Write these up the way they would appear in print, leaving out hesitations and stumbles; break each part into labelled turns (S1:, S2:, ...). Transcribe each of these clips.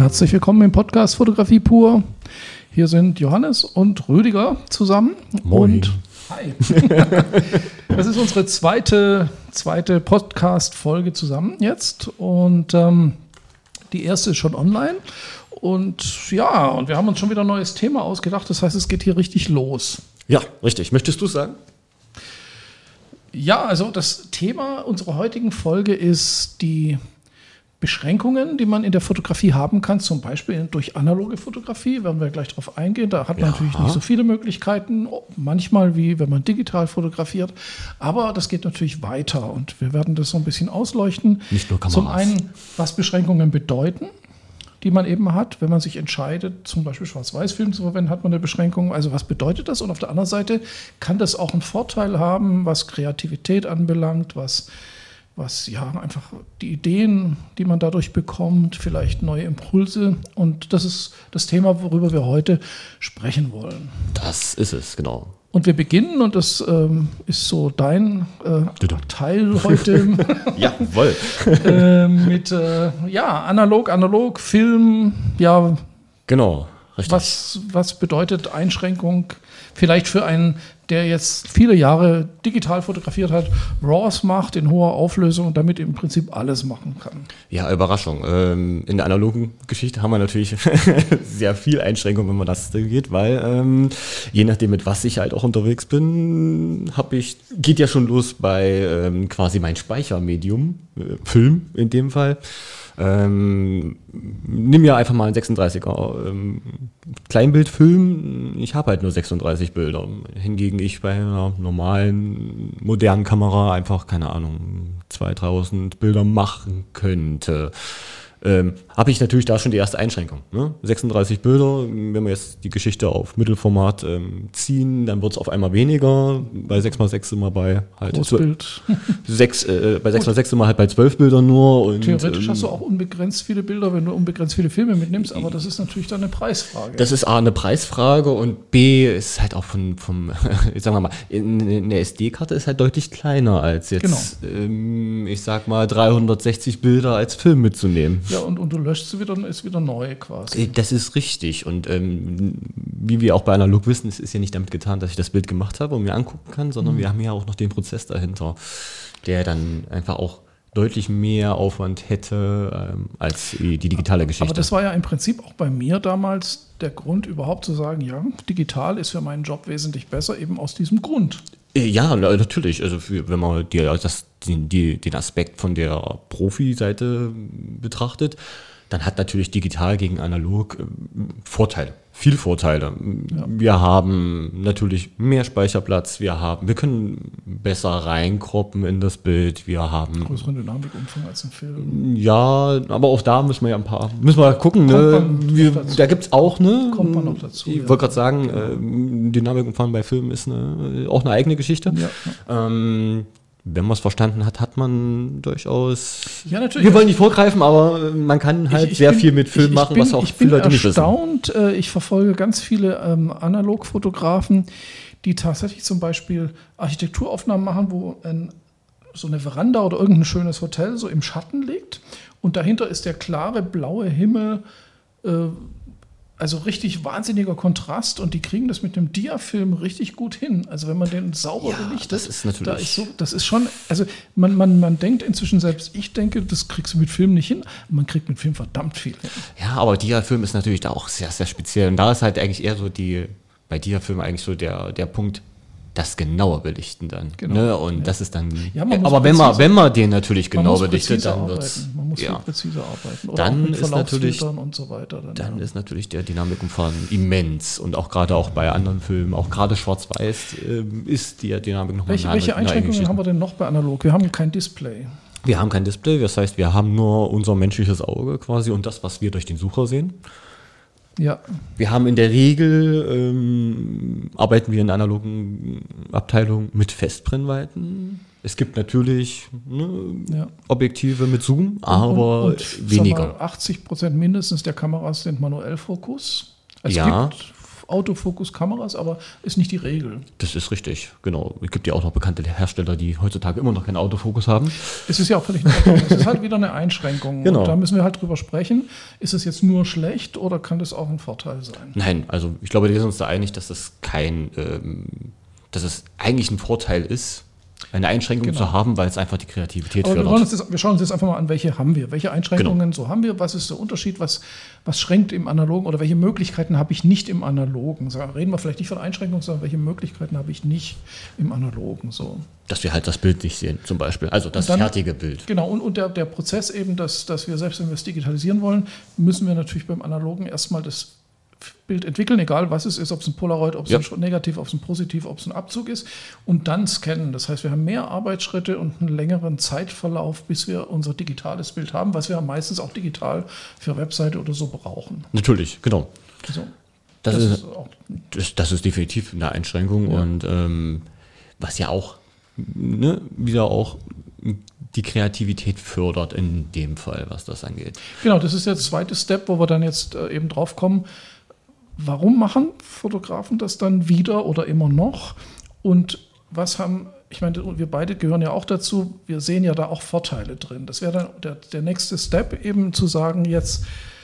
S1: Herzlich willkommen im Podcast Fotografie pur. Hier sind Johannes und Rüdiger zusammen.
S2: Moin.
S1: Und hi. Das ist unsere zweite Podcast-Folge zusammen jetzt. Und die erste ist schon online. Und wir haben uns schon wieder ein neues Thema ausgedacht. Das heißt, es geht hier richtig los.
S2: Ja, richtig. Möchtest du es sagen?
S1: Ja, also das Thema unserer heutigen Folge ist die Beschränkungen, die man in der Fotografie haben kann, zum Beispiel durch analoge Fotografie, werden wir gleich darauf eingehen. Da hat man natürlich nicht so viele Möglichkeiten, manchmal wie wenn man digital fotografiert, aber das geht natürlich weiter und wir werden das so ein bisschen ausleuchten.
S2: Nicht nur Kameras.
S1: Zum einen, was Beschränkungen bedeuten, die man eben hat, wenn man sich entscheidet, zum Beispiel Schwarz-Weiß-Film zu verwenden, hat man eine Beschränkung. Also was bedeutet das? Und auf der anderen Seite kann das auch einen Vorteil haben, was Kreativität anbelangt, was einfach die Ideen, die man dadurch bekommt, vielleicht neue Impulse. Und das ist das Thema, worüber wir heute sprechen wollen.
S2: Das ist es, genau.
S1: Und wir beginnen, und das ist so dein Teil heute.
S2: Jawohl.
S1: Mit analog, Film, ja.
S2: Genau, richtig.
S1: Was bedeutet Einschränkung vielleicht für einen, der jetzt viele Jahre digital fotografiert hat, RAWs macht in hoher Auflösung und damit im Prinzip alles machen kann?
S2: Ja, Überraschung. In der analogen Geschichte haben wir natürlich sehr viel Einschränkung, wenn man das geht, weil je nachdem, mit was ich halt auch unterwegs bin, geht ja schon los bei quasi mein Speichermedium, Film in dem Fall. Nimm ja einfach mal einen 36er Kleinbildfilm. Ich habe halt nur 36 Bilder. Hingegen ich bei einer normalen, modernen Kamera einfach, 2.000-3.000 Bilder machen könnte. Habe ich natürlich da schon die erste Einschränkung. Ne? 36 Bilder, wenn wir jetzt die Geschichte auf Mittelformat ziehen, dann wird es auf einmal weniger. Bei 6x6 sind wir bei halt bei 6x6 sind wir halt bei 12 Bildern nur. Und,
S1: theoretisch hast du auch unbegrenzt viele Bilder, wenn du unbegrenzt viele Filme mitnimmst, aber das ist natürlich dann eine Preisfrage.
S2: Das ist A, eine Preisfrage, und B, ist halt auch vom sagen wir mal, eine SD-Karte ist halt deutlich kleiner als jetzt, ich sag mal, 360 Bilder als Film mitzunehmen.
S1: Ja, und du löscht sie wieder, ist wieder neu quasi.
S2: Das ist richtig. Und wie wir auch bei Analog wissen, es ist ja nicht damit getan, dass ich das Bild gemacht habe und mir angucken kann, sondern wir haben ja auch noch den Prozess dahinter, der dann einfach auch deutlich mehr Aufwand hätte als die digitale Geschichte.
S1: Aber das war ja im Prinzip auch bei mir damals der Grund, überhaupt zu sagen, ja, digital ist für meinen Job wesentlich besser, eben aus diesem Grund.
S2: Ja, natürlich. Also wenn man den Aspekt von der Profi-Seite betrachtet, dann hat natürlich digital gegen analog Vorteile. Viele Vorteile. Ja. Wir haben natürlich mehr Speicherplatz, wir können besser reinkroppen in das Bild, wir haben
S1: größeren Dynamikumfang als im Film.
S2: Ja, aber auch da müssen wir gucken. Da gibt es auch,
S1: kommt man noch dazu.
S2: Ich wollte gerade sagen, Dynamikumfang bei Filmen ist auch eine eigene Geschichte. Ja. Wenn man es verstanden hat, hat man durchaus. Ja, natürlich. Wir wollen nicht vorgreifen, aber man kann halt sehr viel mit Film machen, was auch viele Leute nicht wissen.
S1: Ich bin erstaunt. Ich verfolge ganz viele Analogfotografen, die tatsächlich zum Beispiel Architekturaufnahmen machen, wo so eine Veranda oder irgendein schönes Hotel so im Schatten liegt und dahinter ist der klare blaue Himmel. Also richtig wahnsinniger Kontrast, und die kriegen das mit einem Diafilm richtig gut hin. Also wenn man den sauber belichtet,
S2: das ist natürlich.
S1: Das ist schon, also man denkt inzwischen, selbst ich denke, das kriegst du mit Film nicht hin. Man kriegt mit Film verdammt viel hin.
S2: Ja, aber Diafilm ist natürlich da auch sehr, sehr speziell. Und da ist halt eigentlich eher so bei Diafilm eigentlich so der Punkt, das genauer belichten dann.
S1: Genau.
S2: Ne? Und das ist dann.
S1: Ja,
S2: aber wenn man den natürlich genau belichtet, dann wird es.
S1: Man muss viel präziser arbeiten. Oder
S2: dann
S1: auch mit
S2: ist natürlich
S1: und so weiter.
S2: Dann ist natürlich der Dynamikumfang immens. Und auch gerade auch bei anderen Filmen, auch gerade Schwarz-Weiß, ist die Dynamik nochmal eine
S1: Welche Einschränkungen haben wir denn noch bei Analog? Wir haben kein Display.
S2: Wir haben kein Display, das heißt, wir haben nur unser menschliches Auge quasi und das, was wir durch den Sucher sehen.
S1: Ja.
S2: Wir haben in der Regel, arbeiten wir in der analogen Abteilung mit Festbrennweiten. Es gibt natürlich Objektive mit Zoom, aber und weniger.
S1: 80% mindestens der Kameras sind Manuellfokus. Es gibt Autofokus-Kameras, aber ist nicht die Regel.
S2: Das ist richtig, genau. Es gibt ja auch noch bekannte Hersteller, die heutzutage immer noch keinen Autofokus haben.
S1: Es ist ja auch völlig in Ordnung. Es ist halt wieder eine Einschränkung.
S2: Genau.
S1: Und da müssen wir halt drüber sprechen. Ist es jetzt nur schlecht oder kann das auch ein Vorteil sein?
S2: Nein, also ich glaube, wir sind uns da einig, dass das dass es eigentlich ein Vorteil ist, eine Einschränkung zu haben, weil es einfach die Kreativität
S1: Aber
S2: fördert.
S1: wir schauen uns jetzt einfach mal an, welche haben wir. Welche Einschränkungen so haben wir? Was ist der Unterschied? Was schränkt im Analogen oder welche Möglichkeiten habe ich nicht im Analogen? So, reden wir vielleicht nicht von Einschränkungen, sondern welche Möglichkeiten habe ich nicht im Analogen? So.
S2: Dass wir halt das Bild nicht sehen, zum Beispiel. Also das fertige Bild.
S1: Genau, und der Prozess eben, dass wir selbst, wenn wir es digitalisieren wollen, müssen wir natürlich beim Analogen erstmal das Bild entwickeln, egal was es ist, ob es ein Polaroid, ob es ein Negativ, ob es ein Positiv, ob es ein Abzug ist und dann scannen. Das heißt, wir haben mehr Arbeitsschritte und einen längeren Zeitverlauf, bis wir unser digitales Bild haben, was wir meistens auch digital für Webseite oder so brauchen.
S2: Natürlich, genau.
S1: So,
S2: das ist definitiv eine Einschränkung und was ja auch wieder auch die Kreativität fördert in dem Fall, was das angeht.
S1: Genau, das ist der zweite Step, wo wir dann jetzt eben drauf kommen. Warum machen Fotografen das dann wieder oder immer noch? Und ich meine, wir beide gehören ja auch dazu, wir sehen ja da auch Vorteile drin. Das wäre dann der nächste Step, eben zu sagen jetzt,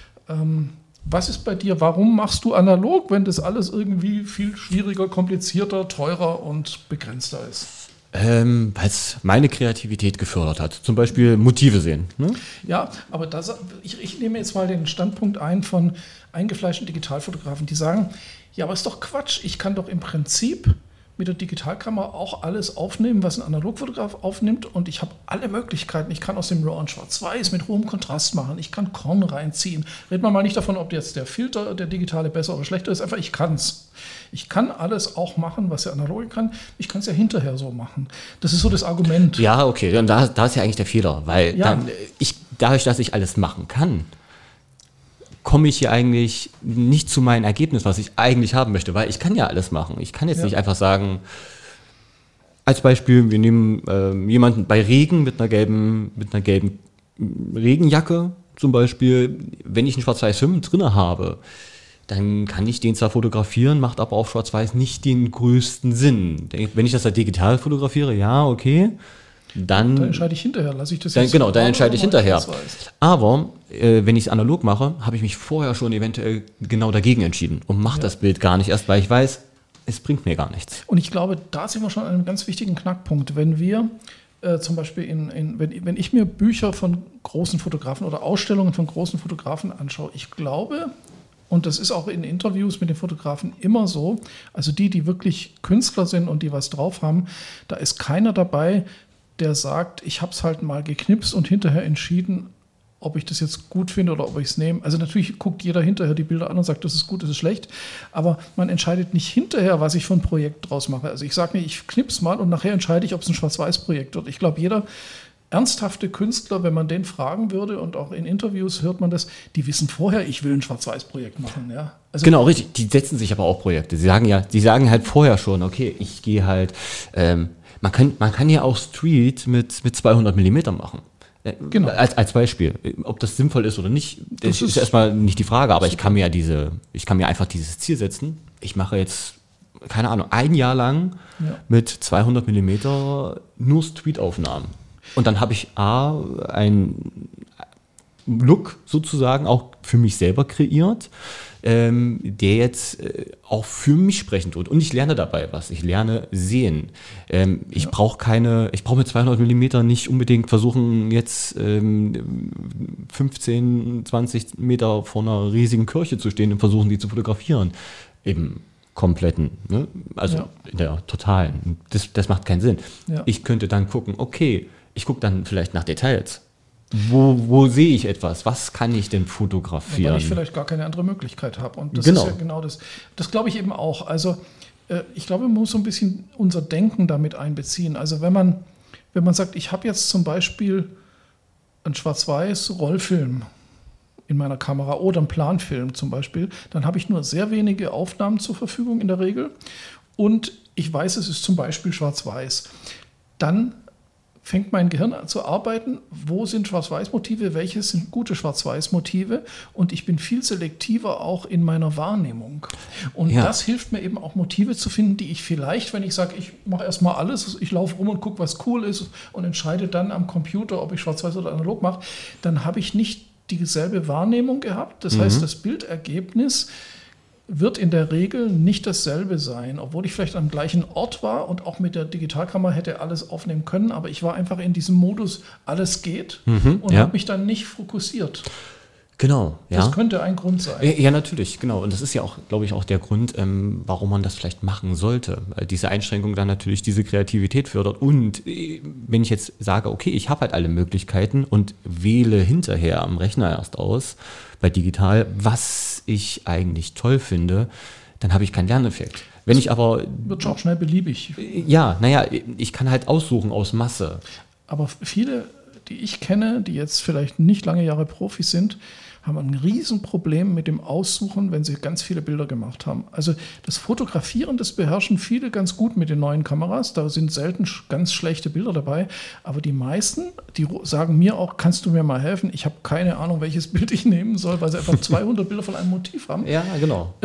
S1: was ist bei dir, warum machst du analog, wenn das alles irgendwie viel schwieriger, komplizierter, teurer und begrenzter ist?
S2: Weil es meine Kreativität gefördert hat. Zum Beispiel Motive sehen. Ne?
S1: Ja, aber ich nehme jetzt mal den Standpunkt ein von eingefleischten Digitalfotografen, die sagen, ja, aber ist doch Quatsch, ich kann doch im Prinzip mit der Digitalkamera auch alles aufnehmen, was ein Analogfotograf aufnimmt und ich habe alle Möglichkeiten. Ich kann aus dem RAW und Schwarz-Weiß mit hohem Kontrast machen, ich kann Korn reinziehen. Reden wir mal nicht davon, ob jetzt der Filter, der digitale, besser oder schlechter ist, einfach ich kann es. Ich kann alles auch machen, was der Analoge kann. Ich kann es ja hinterher so machen. Das ist so das Argument.
S2: Ja, okay, und da ist ja eigentlich der Fehler, weil dadurch, dass ich alles machen kann, komme ich hier eigentlich nicht zu meinem Ergebnis, was ich eigentlich haben möchte, weil ich kann ja alles machen. Ich kann jetzt nicht einfach sagen, als Beispiel, wir nehmen jemanden bei Regen mit einer gelben Regenjacke zum Beispiel, wenn ich einen Schwarz-Weiß-Film drin habe, dann kann ich den zwar fotografieren, macht aber auf Schwarz-Weiß nicht den größten Sinn. Wenn ich das halt digital fotografiere, ja, okay, dann
S1: entscheide ich hinterher, lasse ich das
S2: dann entscheide ich hinterher. Aber wenn ich es analog mache, habe ich mich vorher schon eventuell genau dagegen entschieden und mache das Bild gar nicht erst, weil ich weiß, es bringt mir gar nichts.
S1: Und ich glaube, da sind wir schon an einem ganz wichtigen Knackpunkt. Wenn wir zum Beispiel, wenn ich mir Bücher von großen Fotografen oder Ausstellungen von großen Fotografen anschaue, ich glaube, und das ist auch in Interviews mit den Fotografen immer so, also die wirklich Künstler sind und die was drauf haben, da ist keiner dabei, der sagt, ich habe es halt mal geknipst und hinterher entschieden, ob ich das jetzt gut finde oder ob ich es nehme. Also natürlich guckt jeder hinterher die Bilder an und sagt, das ist gut, das ist schlecht, aber man entscheidet nicht hinterher, was ich von Projekt draus mache. Also ich sage mir, ich knips mal und nachher entscheide ich, ob es ein Schwarz-Weiß-Projekt wird. Ich glaube, jeder ernsthafte Künstler, wenn man den fragen würde und auch in Interviews hört man das, die wissen vorher, ich will ein Schwarz-Weiß-Projekt machen. Ja? Also
S2: genau, richtig. Die setzen sich aber auch Projekte. Sie sagen halt vorher schon, okay, ich gehe halt, man kann ja auch Street mit 200 mm machen. Genau. Als Beispiel. Ob das sinnvoll ist oder nicht, das ist erstmal nicht die Frage, aber ich kann mir einfach dieses Ziel setzen. Ich mache jetzt, keine Ahnung, ein Jahr lang mit 200 mm nur Street-Aufnahmen. Und dann habe ich einen Look sozusagen auch für mich selber kreiert, der jetzt auch für mich sprechend tut. Und ich lerne dabei was. Ich lerne sehen. Ich brauche mit 200 mm nicht unbedingt versuchen, jetzt 15, 20 Meter vor einer riesigen Kirche zu stehen und versuchen, die zu fotografieren. Im kompletten, ne? Also in der totalen. Das macht keinen Sinn. Ja. Ich könnte dann gucken, okay, ich gucke dann vielleicht nach Details. Wo sehe ich etwas? Was kann ich denn fotografieren?
S1: Weil ich vielleicht gar keine andere Möglichkeit habe. Und das ist ja genau das. Das glaube ich eben auch. Also ich glaube, man muss so ein bisschen unser Denken damit einbeziehen. Also wenn man sagt, ich habe jetzt zum Beispiel einen Schwarz-Weiß-Rollfilm in meiner Kamera oder einen Planfilm zum Beispiel, dann habe ich nur sehr wenige Aufnahmen zur Verfügung in der Regel. Und ich weiß, es ist zum Beispiel Schwarz-Weiß. Dann fängt mein Gehirn an zu arbeiten, wo sind Schwarz-Weiß-Motive, welche sind gute Schwarz-Weiß-Motive, und ich bin viel selektiver auch in meiner Wahrnehmung. Und das hilft mir eben auch, Motive zu finden, die ich vielleicht, wenn ich sage, ich mache erstmal alles, ich laufe rum und gucke, was cool ist und entscheide dann am Computer, ob ich Schwarz-Weiß oder analog mache, dann habe ich nicht dieselbe Wahrnehmung gehabt. Das heißt, das Bildergebnis wird in der Regel nicht dasselbe sein, obwohl ich vielleicht am gleichen Ort war und auch mit der Digitalkamera hätte alles aufnehmen können, aber ich war einfach in diesem Modus, alles geht, und habe mich dann nicht fokussiert.
S2: Genau, ja.
S1: Das könnte ein Grund sein.
S2: Ja, natürlich, genau. Und das ist ja auch, glaube ich, auch der Grund, warum man das vielleicht machen sollte. Weil diese Einschränkung dann natürlich diese Kreativität fördert. Und wenn ich jetzt sage, okay, ich habe halt alle Möglichkeiten und wähle hinterher am Rechner erst aus, bei digital, was ich eigentlich toll finde, dann habe ich keinen Lerneffekt. Wenn ich aber...
S1: Wird auch schnell beliebig.
S2: Ja, naja, ich kann halt aussuchen aus Masse.
S1: Aber viele, die ich kenne, die jetzt vielleicht nicht lange Jahre Profis sind, haben ein Riesenproblem mit dem Aussuchen, wenn sie ganz viele Bilder gemacht haben. Also das Fotografieren, das beherrschen viele ganz gut mit den neuen Kameras. Da sind selten ganz schlechte Bilder dabei. Aber die meisten, die sagen mir auch, kannst du mir mal helfen? Ich habe keine Ahnung, welches Bild ich nehmen soll, weil sie einfach 200 Bilder von einem Motiv haben.
S2: Ja, genau.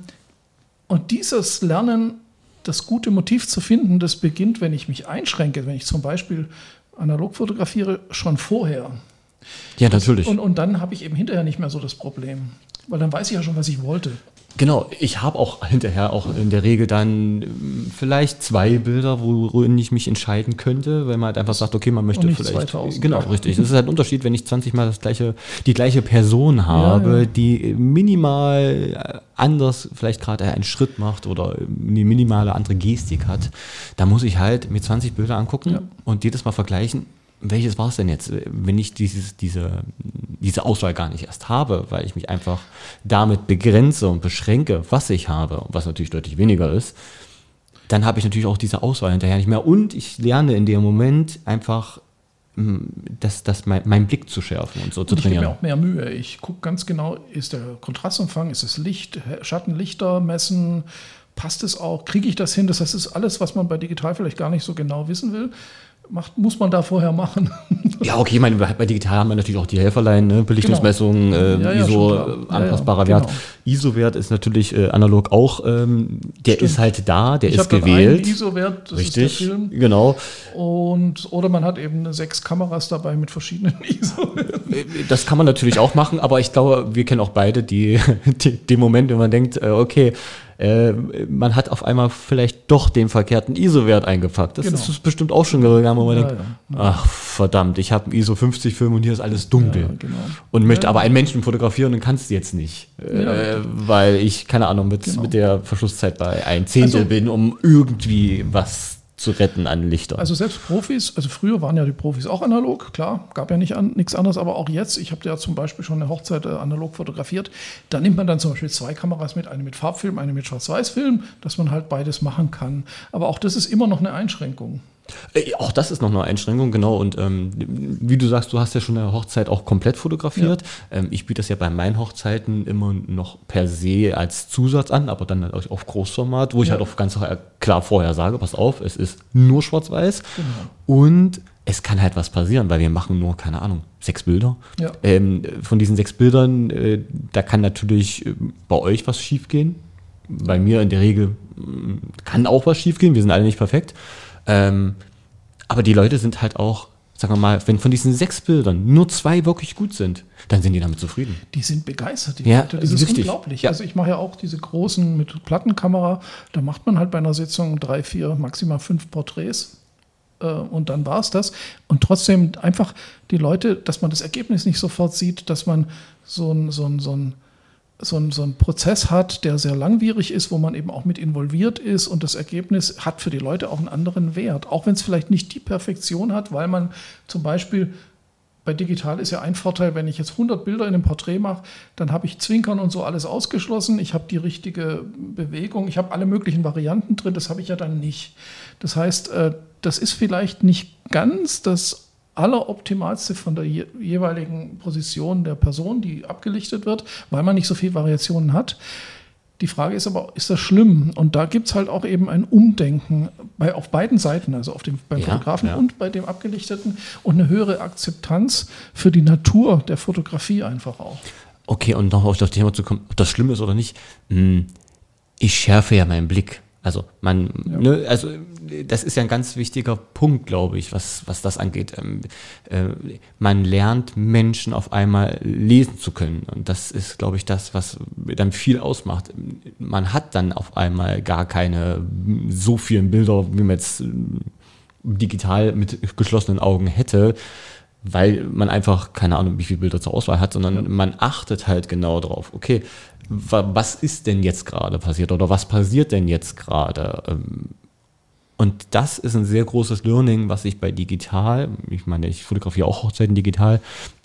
S1: Und dieses Lernen, das gute Motiv zu finden, das beginnt, wenn ich mich einschränke. Wenn ich zum Beispiel analog fotografiere, schon vorher.
S2: Ja, natürlich.
S1: Und dann habe ich eben hinterher nicht mehr so das Problem. Weil dann weiß ich ja schon, was ich wollte.
S2: Genau, ich habe auch hinterher auch in der Regel dann vielleicht 2 Bilder, worin ich mich entscheiden könnte, wenn man halt einfach sagt, okay, man möchte vielleicht...
S1: 2000.
S2: Genau, richtig. Das ist halt ein Unterschied, wenn ich 20 Mal die gleiche Person habe, die minimal anders vielleicht gerade einen Schritt macht oder eine minimale andere Gestik hat. Da muss ich halt mir 20 Bilder angucken und jedes Mal vergleichen, welches war es denn jetzt, wenn ich diese Auswahl gar nicht erst habe, weil ich mich einfach damit begrenze und beschränke, was ich habe, was natürlich deutlich weniger ist, dann habe ich natürlich auch diese Auswahl hinterher nicht mehr. Und ich lerne in dem Moment einfach, meinen Blick zu schärfen und so zu trainieren.
S1: Ich gebe mir auch mehr Mühe. Ich gucke ganz genau, ist der Kontrastumfang, ist das Licht, Schattenlichter messen, passt es auch, kriege ich das hin? Das heißt, das ist alles, was man bei digital vielleicht gar nicht so genau wissen will. Muss man da vorher machen.
S2: Ja, okay, ich meine, bei digital haben wir natürlich auch die Helferlein, ne? Belichtungsmessung, ISO, anpassbarer Wert.
S1: Genau.
S2: ISO-Wert ist natürlich analog auch, der ist halt da, der ist gewählt.
S1: Ich habe einen ISO-Wert, das
S2: Richtig,
S1: ist der Film.
S2: Genau.
S1: Oder man hat eben 6 Kameras dabei mit verschiedenen ISO.
S2: Das kann man natürlich auch machen, aber ich glaube, wir kennen auch beide den Moment, wenn man denkt, okay, man hat auf einmal vielleicht doch den verkehrten ISO-Wert eingepackt. Das ist bestimmt auch schon gegangen, wo man denkt, ach verdammt, ich habe einen ISO 50-Film und hier ist alles dunkel. Ja, genau. Und möchte aber einen Menschen fotografieren und kann es jetzt nicht. Weil ich, keine Ahnung, mit der Verschlusszeit bei 1/10 bin, um irgendwie was zu retten an Lichter.
S1: Also selbst Profis, also früher waren ja die Profis auch analog, klar, gab ja nichts anderes, aber auch jetzt, ich habe ja zum Beispiel schon eine Hochzeit analog fotografiert, da nimmt man dann zum Beispiel 2 Kameras mit, eine mit Farbfilm, eine mit Schwarz-Weiß-Film, dass man halt beides machen kann. Aber auch das ist immer noch eine Einschränkung.
S2: Auch das ist noch eine Einschränkung, genau. Und wie du sagst, du hast ja schon eine Hochzeit auch komplett fotografiert. Ja. Ich biete das ja bei meinen Hochzeiten immer noch per se als Zusatz an, aber dann halt auf Großformat, wo ich halt auch ganz klar vorher sage, pass auf, es ist nur schwarz-weiß. Genau. Und es kann halt was passieren, weil wir machen nur, keine Ahnung, 6 Bilder. Ja. Von diesen 6 Bildern, da kann natürlich bei euch was schief gehen. Bei mir in der Regel kann auch was schief gehen, wir sind alle nicht perfekt. Aber die Leute sind halt auch, sagen wir mal, wenn von diesen 6 Bildern nur 2 wirklich gut sind, dann sind die damit zufrieden.
S1: Die sind begeistert, die Leute. Das ist unglaublich. Ja. Also ich mache ja auch diese großen mit Plattenkamera, da macht man halt bei einer Sitzung 3, 4, maximal 5 Porträts und dann war es das. Und trotzdem einfach die Leute, dass man das Ergebnis nicht sofort sieht, dass man so ein Prozess hat, der sehr langwierig ist, wo man eben auch mit involviert ist und das Ergebnis hat für die Leute auch einen anderen Wert. Auch wenn es vielleicht nicht die Perfektion hat, weil man zum Beispiel bei digital ist ja ein Vorteil, wenn ich jetzt 100 Bilder in einem Porträt mache, dann habe ich Zwinkern und so alles ausgeschlossen, ich habe die richtige Bewegung, ich habe alle möglichen Varianten drin, das habe ich ja dann nicht. Das heißt, das ist vielleicht nicht ganz das Alleroptimalste von der jeweiligen Position der Person, die abgelichtet wird, weil man nicht so viele Variationen hat. Die Frage ist aber, ist das schlimm? Und da gibt es halt auch eben ein Umdenken auf beiden Seiten, also beim Fotografen und bei dem Abgelichteten und eine höhere Akzeptanz für die Natur der Fotografie einfach auch.
S2: Okay, und noch auf das Thema zu kommen, ob das schlimm ist oder nicht. Ich schärfe ja meinen Blick. Also das ist ja ein ganz wichtiger Punkt, glaube ich, was das angeht. Man lernt Menschen auf einmal lesen zu können. Und das ist, glaube ich, das, was dann viel ausmacht. Man hat dann auf einmal gar keine so vielen Bilder, wie man jetzt digital mit geschlossenen Augen hätte, weil man einfach keine Ahnung, wie viele Bilder zur Auswahl hat, sondern man achtet halt genau drauf. Okay, was ist denn jetzt gerade passiert oder was passiert denn jetzt gerade? Und das ist ein sehr großes Learning, was ich bei digital, ich meine, ich fotografiere auch Hochzeiten digital,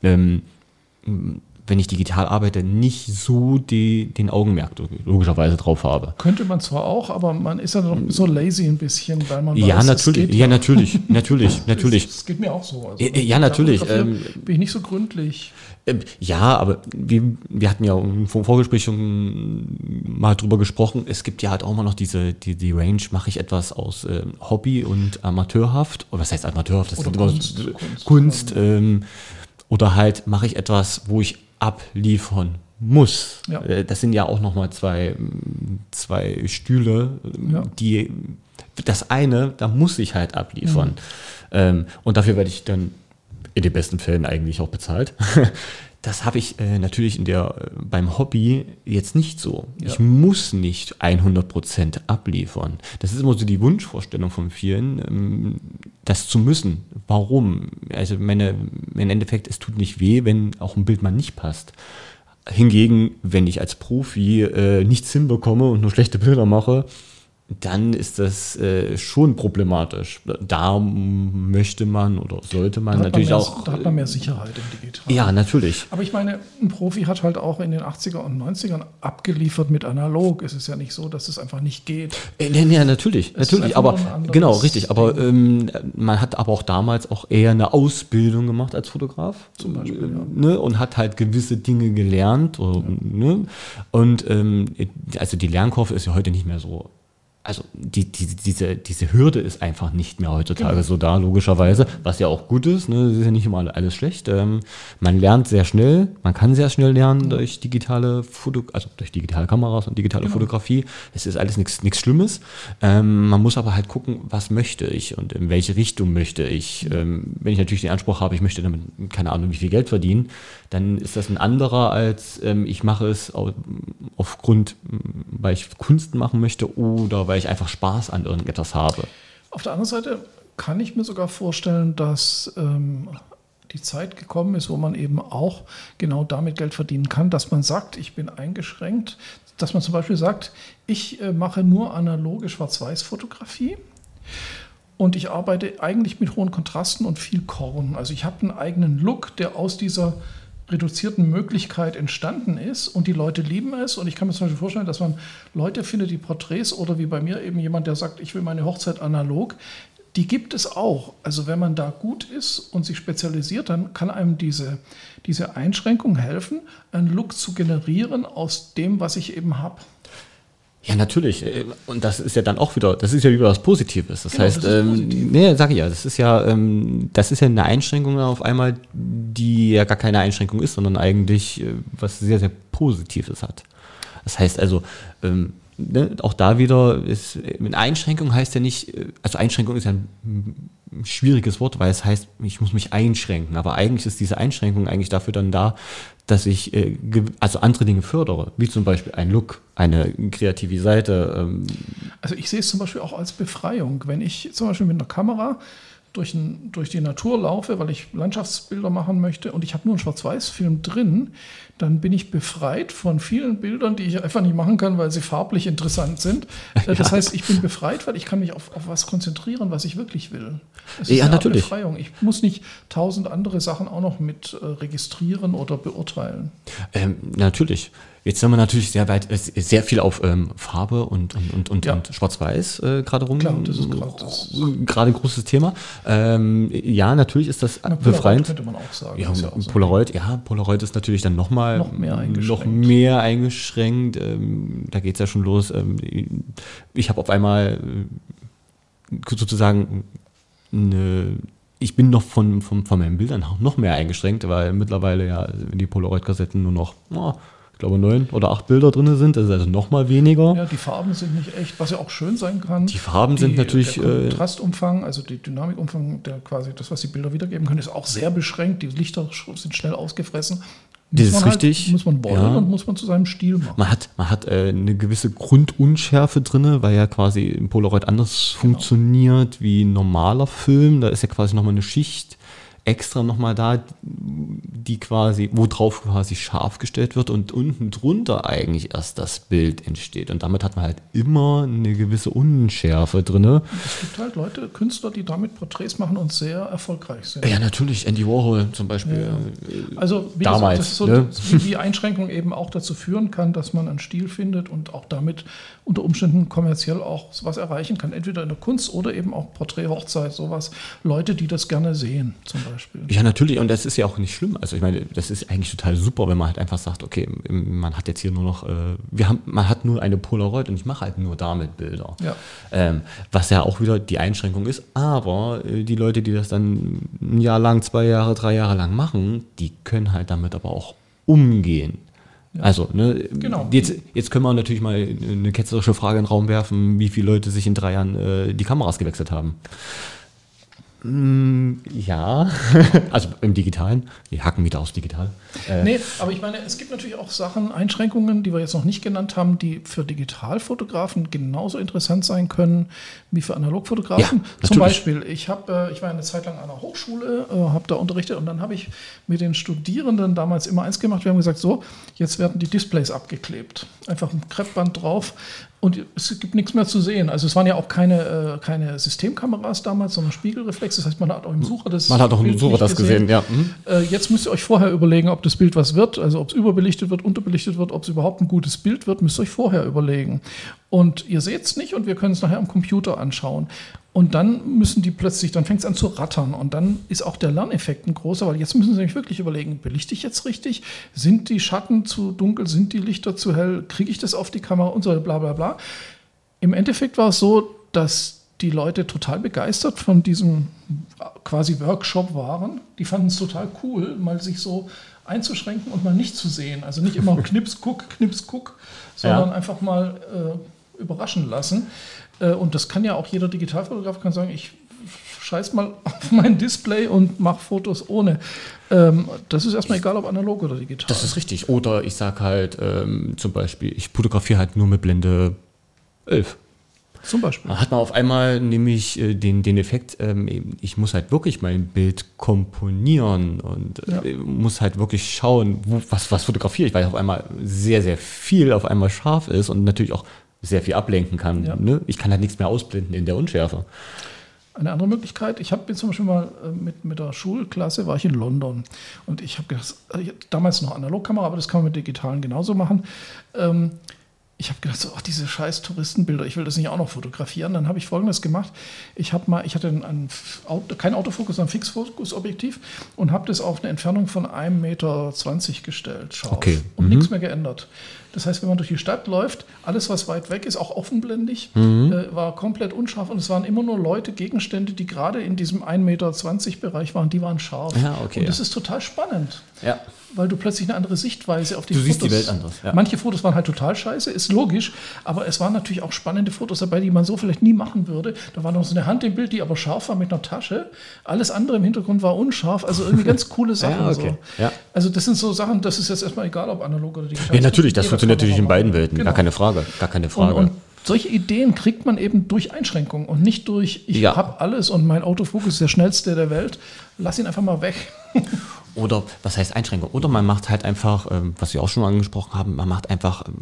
S2: wenn ich digital arbeite, nicht so den Augenmerk logischerweise drauf habe.
S1: Könnte man zwar auch, aber man ist ja noch so lazy ein bisschen, weil man
S2: weiß, natürlich, natürlich.
S1: Das geht mir auch so. Also,
S2: ja, natürlich.
S1: Bin ich nicht so gründlich.
S2: Ja, aber wir hatten ja im Vorgespräch schon mal drüber gesprochen, es gibt ja halt auch immer noch die Range, mache ich etwas aus Hobby und amateurhaft, oder was heißt amateurhaft? Das ist immer Kunst. Oder halt mache ich etwas, wo ich abliefern muss. Ja. Das sind ja auch nochmal zwei Stühle, die das eine, da muss ich halt abliefern. Und dafür werde ich dann in den besten Fällen eigentlich auch bezahlt. Das habe ich natürlich beim Hobby jetzt nicht so. Ja. Ich muss nicht 100% abliefern. Das ist immer so die Wunschvorstellung von vielen, das zu müssen. Warum? Also im Endeffekt, es tut nicht weh, wenn auch ein Bild mal nicht passt. Hingegen, wenn ich als Profi nichts hinbekomme und nur schlechte Bilder mache, dann ist das schon problematisch. Da möchte man oder sollte man natürlich auch...
S1: Da hat man mehr Sicherheit im Digital.
S2: Ja, natürlich.
S1: Aber ich meine, ein Profi hat halt auch in den 80er und 90ern abgeliefert mit analog. Es ist ja nicht so, dass es einfach nicht geht.
S2: Ja, natürlich. Aber genau, richtig. Aber man hat aber auch damals auch eher eine Ausbildung gemacht als Fotograf.
S1: Zum Beispiel,
S2: ne? Und hat halt gewisse Dinge gelernt. Ne? Und also die Lernkurve ist ja heute nicht mehr so. Also diese Hürde ist einfach nicht mehr heutzutage so da, logischerweise, was ja auch gut ist, ne? Das ist ja nicht immer alles schlecht. Man lernt sehr schnell, man kann sehr schnell lernen durch digitale durch digitale Kameras und digitale Fotografie. Es ist alles nichts Schlimmes. Man muss aber halt gucken, was möchte ich und in welche Richtung möchte ich. Wenn ich natürlich den Anspruch habe, ich möchte damit keine Ahnung wie viel Geld verdienen, dann ist das ein anderer als ich mache es aufgrund, weil ich Kunst machen möchte oder weil ich einfach Spaß an irgendetwas habe.
S1: Auf der anderen Seite kann ich mir sogar vorstellen, dass die Zeit gekommen ist, wo man eben auch genau damit Geld verdienen kann, dass man sagt, ich bin eingeschränkt, dass man zum Beispiel sagt, ich mache nur analoge Schwarz-Weiß-Fotografie und ich arbeite eigentlich mit hohen Kontrasten und viel Korn. Also ich habe einen eigenen Look, der aus dieser reduzierten Möglichkeit entstanden ist und die Leute lieben es und ich kann mir zum Beispiel vorstellen, dass man Leute findet, die Porträts oder wie bei mir eben jemand, der sagt, ich will meine Hochzeit analog, die gibt es auch. Also wenn man da gut ist und sich spezialisiert, dann kann einem diese Einschränkung helfen, einen Look zu generieren aus dem, was ich eben habe.
S2: Ja, natürlich. Und das ist ja dann auch wieder, das ist ja wieder was Positives. Das heißt, sag ich ja, das ist ja eine Einschränkung auf einmal, die ja gar keine Einschränkung ist, sondern eigentlich was sehr, sehr Positives hat. Das heißt also, auch da wieder ist, mit Einschränkung heißt ja nicht, also Einschränkung ist ja ein schwieriges Wort, weil es heißt, ich muss mich einschränken. Aber eigentlich ist diese Einschränkung eigentlich dafür dann da, dass ich also andere Dinge fördere, wie zum Beispiel ein Look, eine kreative Seite.
S1: Also ich sehe es zum Beispiel auch als Befreiung. Wenn ich zum Beispiel mit einer Kamera durch die Natur laufe, weil ich Landschaftsbilder machen möchte und ich habe nur einen Schwarz-Weiß-Film drin, dann bin ich befreit von vielen Bildern, die ich einfach nicht machen kann, weil sie farblich interessant sind. Das heißt, ich bin befreit, weil ich kann mich auf was konzentrieren, was ich wirklich will. Es ist eine
S2: natürlich.
S1: Befreiung. Ich muss nicht 1000 andere Sachen auch noch mit registrieren oder beurteilen.
S2: Natürlich. Jetzt sind wir natürlich sehr viel auf Farbe und Schwarz-Weiß gerade rum.
S1: Klar, das ist
S2: gerade ein großes Thema. Ja, natürlich ist das befreiend.
S1: Könnte man auch sagen.
S2: Ja, Polaroid ist natürlich dann noch mehr eingeschränkt. Da geht es ja schon los. Ich habe auf einmal sozusagen ich bin noch von meinen Bildern noch mehr eingeschränkt, weil mittlerweile ja die Polaroid-Kassetten nur noch, ich glaube 9 oder 8 Bilder drin sind, das ist also noch mal weniger.
S1: Ja, die Farben sind nicht echt, was ja auch schön sein kann.
S2: Die Farben sind natürlich...
S1: Der Kontrastumfang, also die Dynamikumfang, quasi das, was die Bilder wiedergeben können, ist auch sehr beschränkt. Die Lichter sind schnell ausgefressen.
S2: Das ist richtig.
S1: Muss man wollen und muss man zu seinem Stil machen.
S2: Man hat eine gewisse Grundunschärfe drin, weil ja quasi im Polaroid anders funktioniert wie ein normaler Film. Da ist ja quasi nochmal eine Schicht extra nochmal da, worauf quasi scharf gestellt wird und unten drunter eigentlich erst das Bild entsteht. Und damit hat man halt immer eine gewisse Unschärfe drin.
S1: Es gibt halt Leute, Künstler, die damit Porträts machen und sehr erfolgreich sind.
S2: Ja, natürlich. Andy Warhol zum Beispiel.
S1: Ja. Also wie
S2: damals,
S1: gesagt, das ist so, wie Einschränkung eben auch dazu führen kann, dass man einen Stil findet und auch damit unter Umständen kommerziell auch was erreichen kann. Entweder in der Kunst oder eben auch Porträt, Hochzeit, sowas. Leute, die das gerne sehen, zum Beispiel.
S2: Ja, natürlich. Und das ist ja auch nicht schlimm. Also ich meine, das ist eigentlich total super, wenn man halt einfach sagt, okay, man hat jetzt hier nur noch, man hat nur eine Polaroid und ich mache halt nur damit Bilder.
S1: Ja.
S2: Was ja auch wieder die Einschränkung ist. Aber die Leute, die das dann ein Jahr lang, 2 Jahre, 3 Jahre lang machen, die können halt damit aber auch umgehen. Ja. Also,
S1: genau.
S2: Jetzt können wir natürlich mal eine ketzerische Frage in den Raum werfen, wie viele Leute sich in 3 Jahren die Kameras gewechselt haben. Ja, also im Digitalen. Wir hacken wieder aus digital.
S1: Nee, aber ich meine, es gibt natürlich auch Einschränkungen, die wir jetzt noch nicht genannt haben, die für Digitalfotografen genauso interessant sein können wie für Analogfotografen.
S2: Ja,
S1: zum Beispiel, ich war eine Zeit lang an einer Hochschule, habe da unterrichtet und dann habe ich mit den Studierenden damals immer eins gemacht. Wir haben gesagt, so, jetzt werden die Displays abgeklebt. Einfach ein Kreppband drauf. Und es gibt nichts mehr zu sehen. Also es waren ja auch keine Systemkameras damals, sondern Spiegelreflex. Das heißt, man hat auch im Sucher das
S2: gesehen. Ja.
S1: Jetzt müsst ihr euch vorher überlegen, ob das Bild was wird, also ob es überbelichtet wird, unterbelichtet wird, ob es überhaupt ein gutes Bild wird, müsst ihr euch vorher überlegen. Und ihr seht es nicht und wir können es nachher am Computer anschauen. Und dann dann fängt es an zu rattern und dann ist auch der Lerneffekt ein großer, weil jetzt müssen sie sich wirklich überlegen, belichte ich jetzt richtig? Sind die Schatten zu dunkel? Sind die Lichter zu hell? Kriege ich das auf die Kamera? Und so bla bla bla. Im Endeffekt war es so, dass die Leute total begeistert von diesem quasi Workshop waren. Die fanden es total cool, mal sich so einzuschränken und mal nicht zu sehen. Also nicht immer Knips, guck, sondern einfach mal überraschen lassen. Und das kann ja auch jeder Digitalfotograf kann sagen, ich scheiß mal auf mein Display und mache Fotos ohne. Das ist erstmal egal, ob analog oder digital.
S2: Das ist richtig. Oder ich sage halt zum Beispiel, ich fotografiere halt nur mit Blende 11.
S1: Zum Beispiel.
S2: Da hat man auf einmal nämlich den Effekt, ich muss halt wirklich mein Bild komponieren und muss halt wirklich schauen, was fotografiere ich, weil auf einmal sehr, sehr viel auf einmal scharf ist und natürlich auch sehr viel ablenken kann. Ja. Ne? Ich kann halt nichts mehr ausblenden in der Unschärfe.
S1: Eine andere Möglichkeit, bin zum Beispiel mal mit der Schulklasse, war ich in London und ich habe gedacht, damals noch Analogkamera, aber das kann man mit digitalen genauso machen. Ich habe gedacht, diese scheiß Touristenbilder, ich will das nicht auch noch fotografieren. Dann habe ich Folgendes gemacht. Ich hatte kein Autofokus, sondern Fixfokusobjektiv und habe das auf eine Entfernung von 1,20 Meter gestellt, scharf.
S2: Okay.
S1: Und nichts mehr geändert. Das heißt, wenn man durch die Stadt läuft, alles, was weit weg ist, auch offenblendig, war komplett unscharf. Und es waren immer nur Leute, Gegenstände, die gerade in diesem 1,20 Meter Bereich waren, die waren scharf.
S2: Ja, okay,
S1: und das ist total spannend.
S2: Ja.
S1: Weil du plötzlich eine andere Sichtweise auf die Fotos...
S2: Du siehst die Welt anders. Ja.
S1: Manche Fotos waren halt total scheiße, ist logisch, aber es waren natürlich auch spannende Fotos dabei, die man so vielleicht nie machen würde. Da war noch so eine Hand im Bild, die aber scharf war mit einer Tasche. Alles andere im Hintergrund war unscharf, also irgendwie ganz coole Sachen.
S2: Ja, okay.
S1: So. Ja. Also das sind so Sachen, das ist jetzt erstmal egal, ob analog oder digital.
S2: Ja, natürlich, das funktioniert natürlich in beiden Welten, genau. Gar keine Frage.
S1: Und solche Ideen kriegt man eben durch Einschränkungen und nicht durch, ich habe alles und mein Autofokus ist der schnellste der Welt, lass ihn einfach mal weg.
S2: Oder, was heißt Einschränkung? Oder man macht halt einfach, was wir auch schon mal angesprochen haben, man macht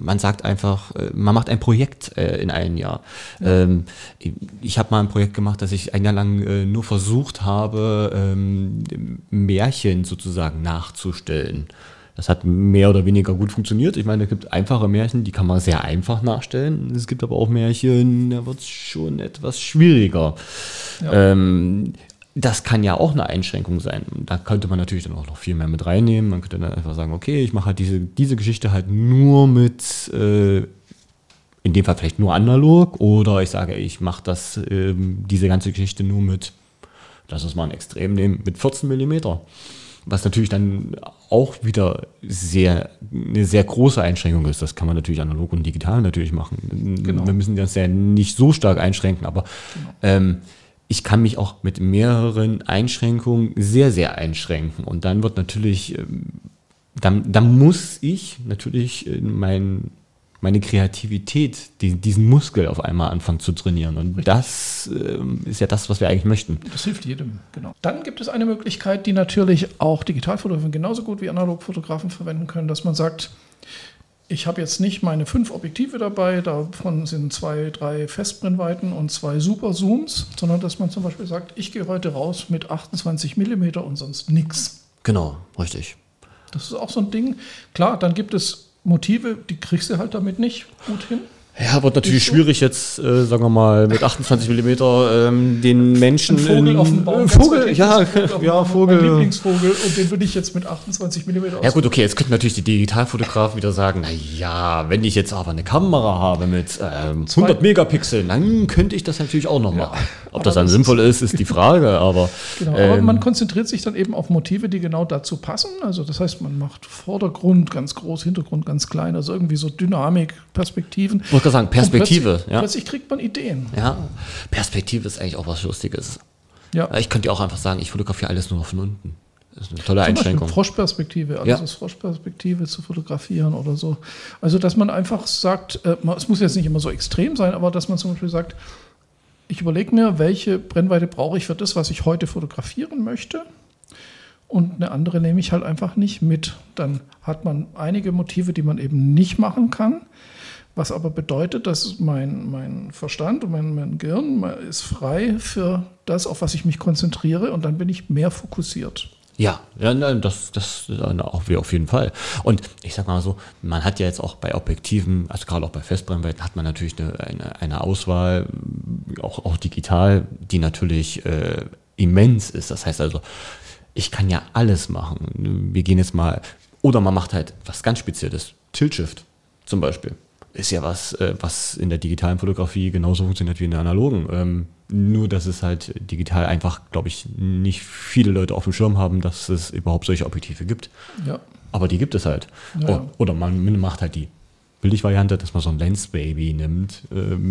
S2: ein Projekt in einem Jahr. Ja. Ich habe mal ein Projekt gemacht, dass ich ein Jahr lang nur versucht habe, Märchen sozusagen nachzustellen. Das hat mehr oder weniger gut funktioniert. Ich meine, es gibt einfache Märchen, die kann man sehr einfach nachstellen. Es gibt aber auch Märchen, da wird es schon etwas schwieriger.
S1: Ja.
S2: Das kann ja auch eine Einschränkung sein. Da könnte man natürlich dann auch noch viel mehr mit reinnehmen. Man könnte dann einfach sagen, okay, ich mache halt diese Geschichte halt nur mit, in dem Fall vielleicht nur analog, oder ich sage, ich mache diese ganze Geschichte nur mit, lass uns mal ein Extrem nehmen, mit 14 Millimeter. Was natürlich dann auch wieder eine sehr große Einschränkung ist. Das kann man natürlich analog und digital natürlich machen.
S1: Genau.
S2: Wir müssen das ja nicht so stark einschränken, aber ich kann mich auch mit mehreren Einschränkungen sehr, sehr einschränken. Und dann wird natürlich, dann muss ich natürlich meine Kreativität, diesen Muskel auf einmal anfangen zu trainieren. Und das ist ja das, was wir eigentlich möchten.
S1: Das hilft jedem, genau. Dann gibt es eine Möglichkeit, die natürlich auch Digitalfotografen genauso gut wie Analogfotografen verwenden können, dass man sagt, ich habe jetzt nicht meine 5 Objektive dabei, davon sind 2, 3 Festbrennweiten und 2 Super-Zooms, sondern dass man zum Beispiel sagt, ich gehe heute raus mit 28 mm und sonst nichts.
S2: Genau, richtig.
S1: Das ist auch so ein Ding. Klar, dann gibt es Motive, die kriegst du halt damit nicht gut hin.
S2: Ja, wird natürlich schwierig jetzt, sagen wir mal, mit 28 mm den Menschen...
S1: Ein Vogel auf dem Baum.
S2: Vogel.
S1: Mein Lieblingsvogel, und den würde ich jetzt mit 28 mm ausmachen.
S2: Ja gut, okay, jetzt könnten natürlich die Digitalfotografen wieder sagen, naja, wenn ich jetzt aber eine Kamera habe mit 100 Megapixeln, dann könnte ich das natürlich auch noch machen. Ob das dann sinnvoll ist die Frage, aber...
S1: Genau, aber man konzentriert sich dann eben auf Motive, die genau dazu passen. Also das heißt, man macht Vordergrund ganz groß, Hintergrund ganz klein, also irgendwie so Dynamik, Perspektiven.
S2: Ich wollte sagen, Perspektive.
S1: Plötzlich kriegt man Ideen.
S2: Ja, Perspektive ist eigentlich auch was Lustiges.
S1: Ja.
S2: Ich könnte ja auch einfach sagen, ich fotografiere alles nur von unten. Das ist eine tolle Einschränkung.
S1: Beispiel Froschperspektive, alles aus Froschperspektive zu fotografieren oder so. Also dass man einfach sagt, es muss jetzt nicht immer so extrem sein, aber dass man zum Beispiel sagt, ich überlege mir, welche Brennweite brauche ich für das, was ich heute fotografieren möchte, und eine andere nehme ich halt einfach nicht mit. Dann hat man einige Motive, die man eben nicht machen kann, was aber bedeutet, dass mein Verstand und mein Gehirn ist frei für das, auf was ich mich konzentriere, und dann bin ich mehr fokussiert.
S2: Ja, nein, das auch auf jeden Fall. Und ich sag mal so, man hat ja jetzt auch bei Objektiven, also gerade auch bei Festbrennweiten, hat man natürlich eine Auswahl, auch digital, die natürlich immens ist. Das heißt also, ich kann ja alles machen. Wir gehen jetzt mal, oder man macht halt was ganz Spezielles, Tilt-Shift zum Beispiel. Ist ja was in der digitalen Fotografie genauso funktioniert wie in der analogen. Nur, dass es halt digital einfach, glaube ich, nicht viele Leute auf dem Schirm haben, dass es überhaupt solche Objektive gibt.
S1: Ja.
S2: Aber die gibt es halt.
S1: Ja.
S2: Oder man macht halt die Billigvariante, dass man so ein Lens-Baby nimmt.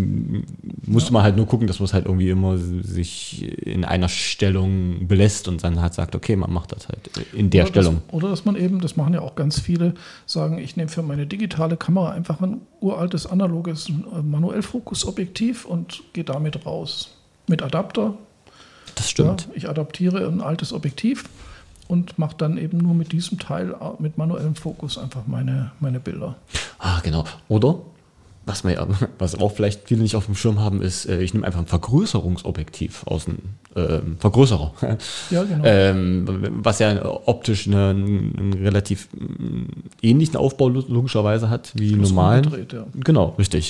S2: Musste man halt nur gucken, dass man es halt irgendwie immer sich in einer Stellung belässt und dann halt sagt, okay, man macht das halt in der Stellung.
S1: Oder dass man eben, das machen ja auch ganz viele, sagen, ich nehme für meine digitale Kamera einfach ein uraltes, analoges Manuellfokusobjektiv und gehe damit raus. Mit Adapter.
S2: Das stimmt.
S1: Ja, ich adaptiere ein altes Objektiv und mache dann eben nur mit diesem Teil, mit manuellem Fokus, einfach meine Bilder.
S2: Ah, genau. Oder, was auch vielleicht viele nicht auf dem Schirm haben, ist, ich nehme einfach ein Vergrößerungsobjektiv aus einem Vergrößerer.
S1: Ja, genau.
S2: Was ja optisch einen relativ ähnlichen Aufbau logischerweise hat wie normalen.
S1: Umgedreht, ja.
S2: Genau, richtig.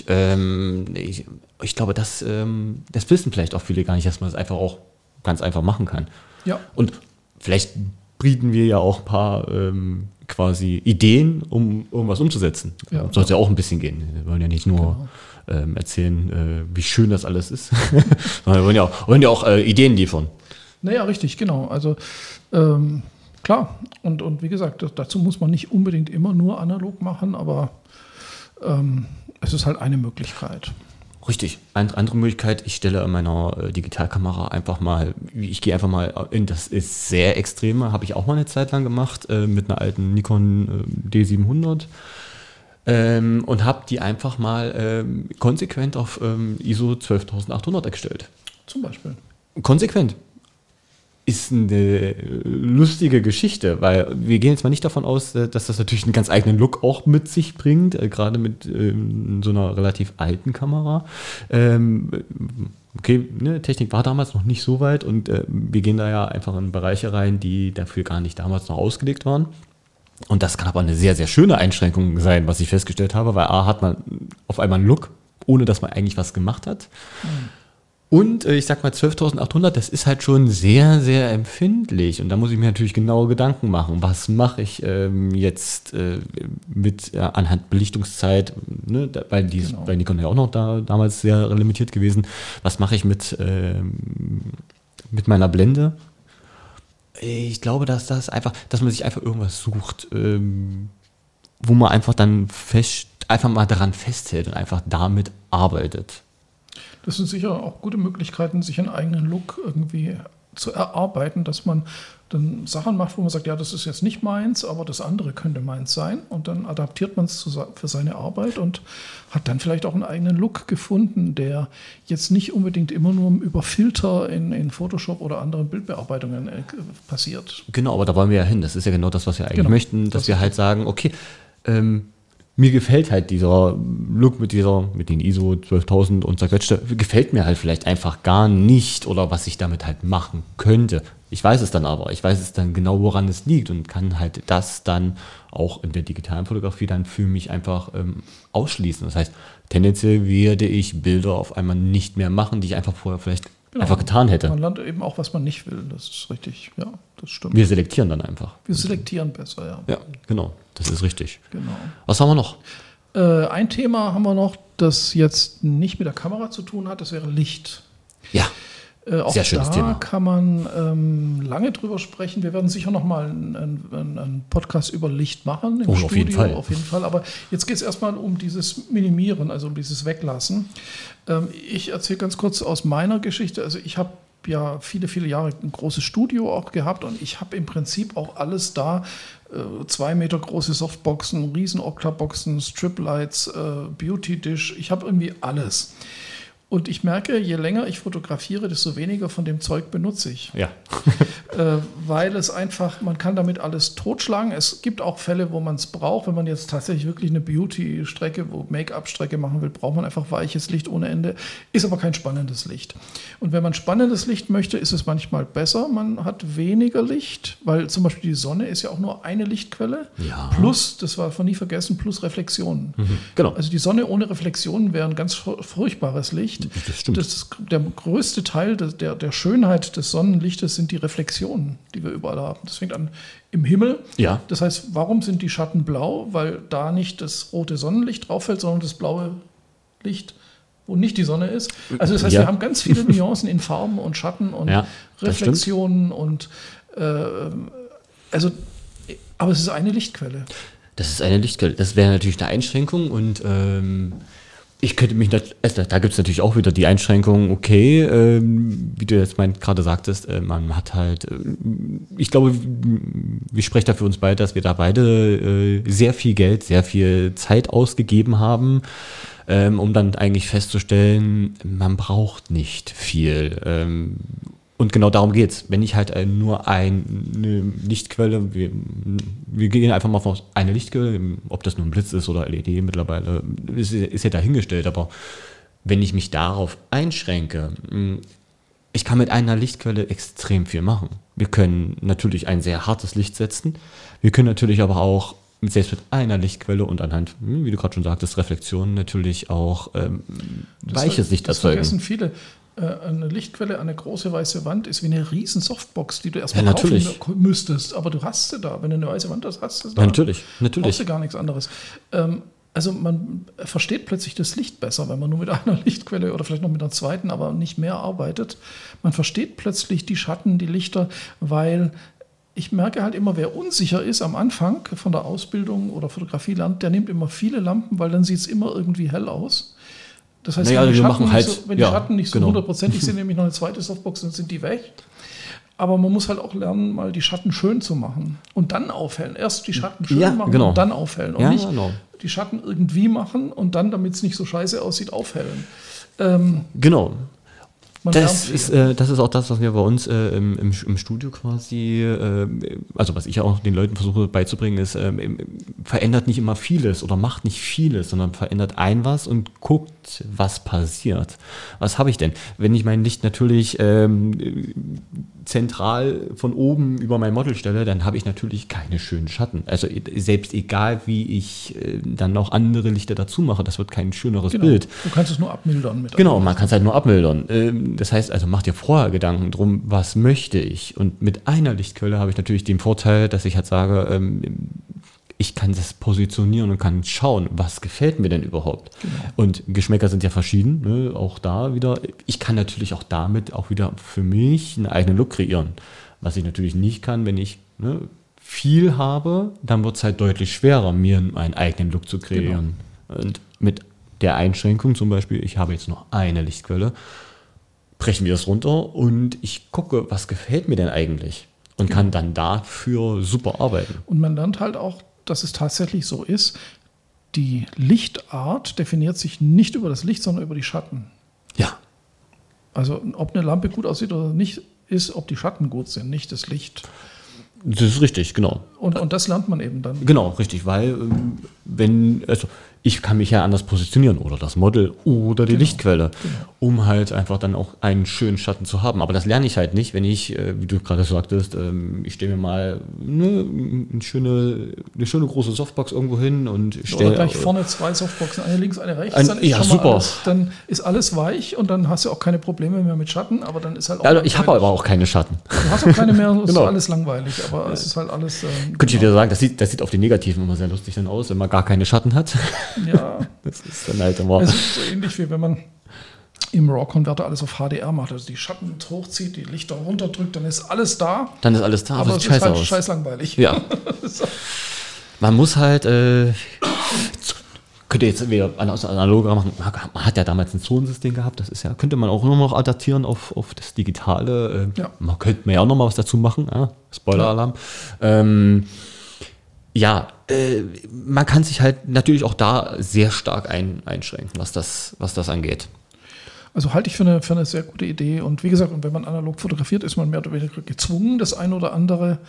S2: Ich glaube, das wissen vielleicht auch viele gar nicht, dass man das einfach auch ganz einfach machen kann.
S1: Ja.
S2: Und vielleicht bieten wir ja auch ein paar quasi Ideen, um irgendwas umzusetzen.
S1: Ja.
S2: Soll es ja auch ein bisschen gehen. Wir wollen ja nicht nur erzählen, wie schön das alles ist, sondern wir wollen ja auch Ideen liefern.
S1: Naja, richtig, genau. Also klar, und wie gesagt, dazu muss man nicht unbedingt immer nur analog machen, aber es ist halt eine Möglichkeit.
S2: Richtig. Eine andere Möglichkeit, ich stelle in meiner Digitalkamera einfach mal, ich gehe einfach mal in, das ist sehr extreme, habe ich auch mal eine Zeit lang gemacht, mit einer alten Nikon D700 und habe die einfach mal konsequent auf ISO 12800 gestellt.
S1: Zum Beispiel.
S2: Konsequent. Ist eine lustige Geschichte, weil wir gehen jetzt mal nicht davon aus, dass das natürlich einen ganz eigenen Look auch mit sich bringt, gerade mit so einer relativ alten Kamera. Okay, ne, Technik war damals noch nicht so weit und wir gehen da ja einfach in Bereiche rein, die dafür gar nicht damals noch ausgelegt waren. Und das kann aber eine sehr, sehr schöne Einschränkung sein, was ich festgestellt habe, weil A, hat man auf einmal einen Look, ohne dass man eigentlich was gemacht hat. Und ich sag mal 12.800, das ist halt schon sehr, sehr empfindlich. Und da muss ich mir natürlich genaue Gedanken machen. Was mache ich jetzt mit anhand Belichtungszeit, ne, weil bei Nikon ja auch noch damals sehr limitiert gewesen. Was mache ich mit meiner Blende? Ich glaube, dass man sich einfach irgendwas sucht, wo man einfach dann einfach mal daran festhält und einfach damit arbeitet.
S1: Das sind sicher auch gute Möglichkeiten, sich einen eigenen Look irgendwie zu erarbeiten, dass man dann Sachen macht, wo man sagt, ja, das ist jetzt nicht meins, aber das andere könnte meins sein. Und dann adaptiert man es für seine Arbeit und hat dann vielleicht auch einen eigenen Look gefunden, der jetzt nicht unbedingt immer nur über Filter in Photoshop oder anderen Bildbearbeitungen passiert.
S2: Genau, aber da wollen wir ja hin. Das ist ja genau das, was wir eigentlich möchten, dass wir halt sagen, okay, mir gefällt halt dieser Look mit den ISO 12.000 und zerquetschte, gefällt mir halt vielleicht einfach gar nicht oder was ich damit halt machen könnte. Ich weiß es dann aber, ich weiß es dann genau, woran es liegt und kann halt das dann auch in der digitalen Fotografie dann für mich einfach ausschließen. Das heißt, tendenziell werde ich Bilder auf einmal nicht mehr machen, die ich einfach vorher vielleicht einfach getan hätte.
S1: Man lernt eben auch, was man nicht will, das ist richtig, ja, das stimmt.
S2: Wir selektieren dann einfach.
S1: Wir selektieren besser, ja.
S2: Ja, genau, das ist richtig.
S1: Genau.
S2: Was haben wir noch?
S1: Ein Thema haben wir noch, das jetzt nicht mit der Kamera zu tun hat, das wäre Licht.
S2: Ja,
S1: auch
S2: sehr schönes
S1: da
S2: Thema.
S1: kann man lange drüber sprechen. Wir werden sicher nochmal einen Podcast über Licht machen im Studio. Auf jeden Fall. Aber jetzt geht es erstmal um dieses Minimieren, also um dieses Weglassen. Ich erzähle ganz kurz aus meiner Geschichte. Also ich habe ja viele, viele Jahre ein großes Studio auch gehabt und ich habe im Prinzip auch alles da, 2 Meter große Softboxen, riesen Octa-Boxen, Striplights, Beauty-Dish, ich habe irgendwie alles. Und ich merke, je länger ich fotografiere, desto weniger von dem Zeug benutze ich.
S2: Ja.
S1: Weil es einfach, man kann damit alles totschlagen. Es gibt auch Fälle, wo man es braucht. Wenn man jetzt tatsächlich wirklich eine Beauty-Strecke, wo Make-up-Strecke machen will, braucht man einfach weiches Licht ohne Ende. Ist aber kein spannendes Licht. Und wenn man spannendes Licht möchte, ist es manchmal besser. Man hat weniger Licht, weil zum Beispiel die Sonne ist ja auch nur eine Lichtquelle. Ja. Plus, das darf man nie vergessen, plus Reflexionen.
S2: Genau.
S1: Also die Sonne ohne Reflexionen wäre ein ganz furchtbares Licht.
S2: Das stimmt.
S1: Der größte Teil der Schönheit des Sonnenlichtes sind die Reflexionen, die wir überall haben. Das fängt an im Himmel.
S2: Ja.
S1: Das heißt, warum sind die Schatten blau? Weil da nicht das rote Sonnenlicht drauf fällt, sondern das blaue Licht, wo nicht die Sonne ist. Also das heißt, wir haben ganz viele Nuancen in Farben und Schatten und Reflexionen und aber es ist eine Lichtquelle.
S2: Das ist eine Lichtquelle. Das wäre natürlich eine Einschränkung und ich könnte mich, da gibt es natürlich auch wieder die Einschränkung, okay, wie du jetzt gerade sagtest, man hat halt, ich glaube, wir sprechen da für uns beide, dass wir da beide sehr viel Geld, sehr viel Zeit ausgegeben haben, um dann eigentlich festzustellen, man braucht nicht viel. Und genau darum geht's. Wenn ich halt nur eine Lichtquelle, wir gehen einfach mal auf eine Lichtquelle, ob das nur ein Blitz ist oder LED mittlerweile, ist ja dahingestellt. Aber wenn ich mich darauf einschränke, ich kann mit einer Lichtquelle extrem viel machen. Wir können natürlich ein sehr hartes Licht setzen. Wir können natürlich aber auch selbst mit einer Lichtquelle und anhand, wie du gerade schon sagtest, Reflexionen natürlich auch weiches Licht erzeugen.
S1: Das vergessen viele. Eine Lichtquelle, eine große weiße Wand ist wie eine riesen Softbox, die du erstmal kaufen müsstest. Aber du hast sie da. Wenn du eine weiße Wand hast, hast du sie da.
S2: Natürlich.
S1: Brauchst du gar nichts anderes. Also man versteht plötzlich das Licht besser, wenn man nur mit einer Lichtquelle oder vielleicht noch mit einer zweiten, aber nicht mehr arbeitet. Man versteht plötzlich die Schatten, die Lichter, weil ich merke halt immer, wer unsicher ist am Anfang von der Ausbildung oder Fotografie lernt, der nimmt immer viele Lampen, weil dann sieht es immer irgendwie hell aus. Das heißt, wenn die Schatten nicht so hundertprozentig sind, nehme ich noch eine zweite Softbox, dann sind die weg. Aber man muss halt auch lernen, mal die Schatten schön zu machen und dann aufhellen. Erst die Schatten schön machen und dann aufhellen. Und nicht die Schatten irgendwie machen und dann, damit es nicht so scheiße aussieht, aufhellen.
S2: Genau. Das ist auch das, was wir bei uns im Studio quasi, also was ich auch den Leuten versuche beizubringen, ist, verändert nicht immer vieles oder macht nicht vieles, sondern verändert was und guckt, was passiert. Was habe ich denn? Wenn ich mein Licht natürlich zentral von oben über mein Model stelle, dann habe ich natürlich keine schönen Schatten. Also selbst egal, wie ich dann noch andere Lichter dazu mache, das wird kein schöneres Bild.
S1: Du kannst es nur abmildern.
S2: Genau, man kann es halt nur abmildern. Das heißt, also mach dir vorher Gedanken drum, was möchte ich? Und mit einer Lichtquelle habe ich natürlich den Vorteil, dass ich halt sage, ich kann das positionieren und kann schauen, was gefällt mir denn überhaupt. Genau. Und Geschmäcker sind ja verschieden, ne? Auch da wieder. Ich kann natürlich auch damit auch wieder für mich einen eigenen Look kreieren. Was ich natürlich nicht kann, wenn ich viel habe, dann wird es halt deutlich schwerer, mir einen eigenen Look zu kreieren. Genau. Und mit der Einschränkung zum Beispiel, ich habe jetzt noch eine Lichtquelle, brechen wir das runter und ich gucke, was gefällt mir denn eigentlich? Und kann dann dafür super arbeiten.
S1: Und man lernt halt auch, dass es tatsächlich so ist, die Lichtart definiert sich nicht über das Licht, sondern über die Schatten.
S2: Ja.
S1: Also ob eine Lampe gut aussieht oder nicht, ist, ob die Schatten gut sind, nicht das Licht.
S2: Das ist richtig, genau.
S1: Und das lernt man eben dann.
S2: Genau, richtig, weil ich kann mich ja anders positionieren oder das Model oder die Lichtquelle, um halt einfach dann auch einen schönen Schatten zu haben. Aber das lerne ich halt nicht, wenn ich, wie du gerade sagtest, ich stelle mir mal eine schöne große Softbox irgendwo hin und stelle...
S1: Oder gleich vorne 2 Softboxen, eine links, eine rechts. Dann
S2: ist super.
S1: Dann ist alles weich und dann hast du auch keine Probleme mehr mit Schatten, aber dann ist halt auch...
S2: Also ich habe aber auch keine Schatten.
S1: Du hast auch keine mehr, es ist alles langweilig, aber es ist halt alles...
S2: Könnte ich dir sagen, das sieht auf den Negativen immer sehr lustig dann aus, wenn man gar keine Schatten hat.
S1: Ja.
S2: Das ist dann halt immer...
S1: Es ist so ähnlich wie wenn man im RAW-Konverter alles auf HDR macht, also die Schatten hochzieht, die Lichter runterdrückt, dann ist alles da.
S2: Dann ist alles da,
S1: aber es ist halt scheiß langweilig.
S2: Ja. Man muss halt... könnte jetzt wieder analoger machen. Man hat ja damals ein Zonensystem gehabt, das ist ja, könnte man auch immer noch adaptieren auf das Digitale. Man könnte ja auch noch mal was dazu machen. Spoiler-Alarm. Man kann sich halt natürlich auch da sehr stark einschränken, was das angeht.
S1: Also halte ich für eine sehr gute Idee. Und wie gesagt, wenn man analog fotografiert, ist man mehr oder weniger gezwungen, die eine oder andere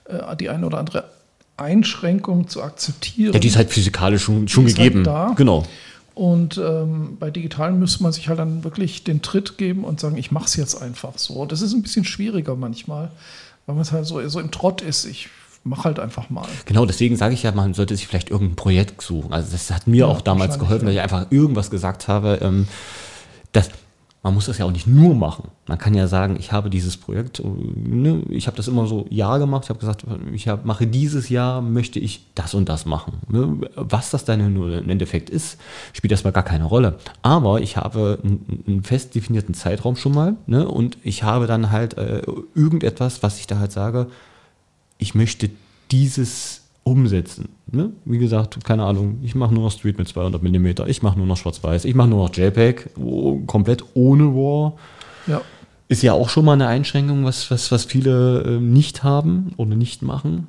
S1: Einschränkung zu akzeptieren.
S2: Ja, die ist halt physikalisch schon gegeben.
S1: Halt da.
S2: Genau.
S1: Und bei Digitalen müsste man sich halt dann wirklich den Tritt geben und sagen, ich mache es jetzt einfach so. Das ist ein bisschen schwieriger manchmal, weil man es halt so im Trott ist. Ich mache halt einfach mal.
S2: Genau, deswegen sage ich ja, man sollte sich vielleicht irgendein Projekt suchen. Also das hat mir auch damals geholfen, dass ich einfach irgendwas gesagt habe, man muss das ja auch nicht nur machen. Man kann ja sagen, ich habe dieses Projekt, ich habe das immer so gemacht, ich habe gesagt, mache dieses Jahr, möchte ich das und das machen. Was das dann im Endeffekt ist, spielt erstmal gar keine Rolle. Aber ich habe einen fest definierten Zeitraum schon mal, und ich habe dann halt irgendetwas, was ich da halt sage, ich möchte dieses umsetzen. Wie gesagt, keine Ahnung, ich mache nur noch Street mit 200 mm, ich mache nur noch Schwarz-Weiß, ich mache nur noch JPEG, komplett ohne RAW.
S1: Ja.
S2: Ist ja auch schon mal eine Einschränkung, was viele nicht haben oder nicht machen.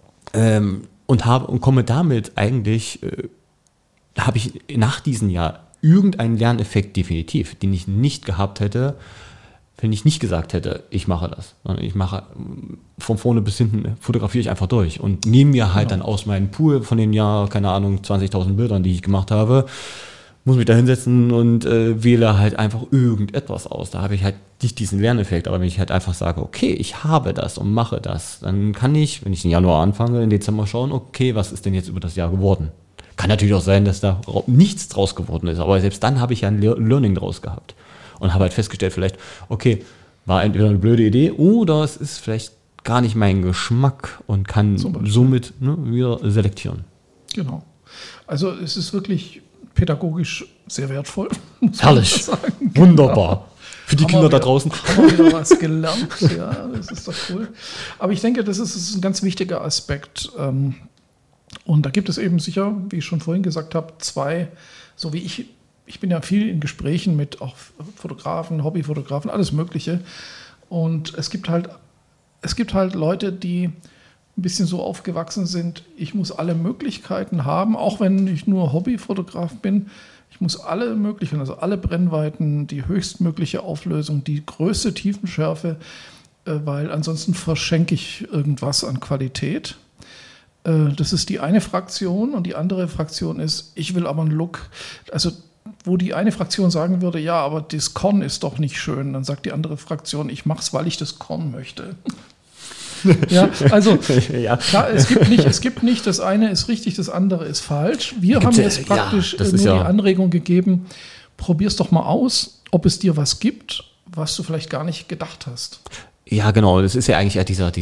S2: Und komme damit eigentlich, habe ich nach diesem Jahr irgendeinen Lerneffekt definitiv, den ich nicht gehabt hätte, wenn ich nicht gesagt hätte, ich mache das. Ich mache von vorne bis hinten, fotografiere ich einfach durch und nehme mir halt dann aus meinem Pool von dem Jahr, keine Ahnung, 20.000 Bildern, die ich gemacht habe, muss mich da hinsetzen und wähle halt einfach irgendetwas aus. Da habe ich halt nicht diesen Lerneffekt, aber wenn ich halt einfach sage, okay, ich habe das und mache das, dann kann ich, wenn ich im Januar anfange, im Dezember schauen, okay, was ist denn jetzt über das Jahr geworden? Kann natürlich auch sein, dass da nichts draus geworden ist, aber selbst dann habe ich ja ein Learning draus gehabt. Und habe halt festgestellt, vielleicht, okay, war entweder eine blöde Idee oder es ist vielleicht gar nicht mein Geschmack und kann somit wieder selektieren.
S1: Genau. Also es ist wirklich pädagogisch sehr wertvoll.
S2: Herrlich, wunderbar. Für die Kinder da draußen.
S1: Haben wir wieder was gelernt. Ja, das ist doch cool. Aber ich denke, das ist ein ganz wichtiger Aspekt. Und da gibt es eben sicher, wie ich schon vorhin gesagt habe, 2, so wie ich bin ja viel in Gesprächen mit auch Fotografen, Hobbyfotografen, alles Mögliche. Und es gibt halt Leute, die ein bisschen so aufgewachsen sind, ich muss alle Möglichkeiten haben, auch wenn ich nur Hobbyfotograf bin. Ich muss alle möglichen, also alle Brennweiten, die höchstmögliche Auflösung, die größte Tiefenschärfe, weil ansonsten verschenke ich irgendwas an Qualität. Das ist die eine Fraktion und die andere Fraktion ist, ich will aber einen Look, also wo die eine Fraktion sagen würde, ja, aber das Korn ist doch nicht schön. Dann sagt die andere Fraktion, ich mache es, weil ich das Korn möchte. Ja, also
S2: Ja.
S1: klar, es gibt nicht, das eine ist richtig, das andere ist falsch. Wir haben jetzt praktisch nur die Anregung gegeben, probier's doch mal aus, ob es dir was gibt, was du vielleicht gar nicht gedacht hast.
S2: Ja, genau. Das ist ja eigentlich dieser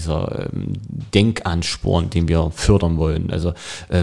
S2: Denkansporn, den wir fördern wollen. Also,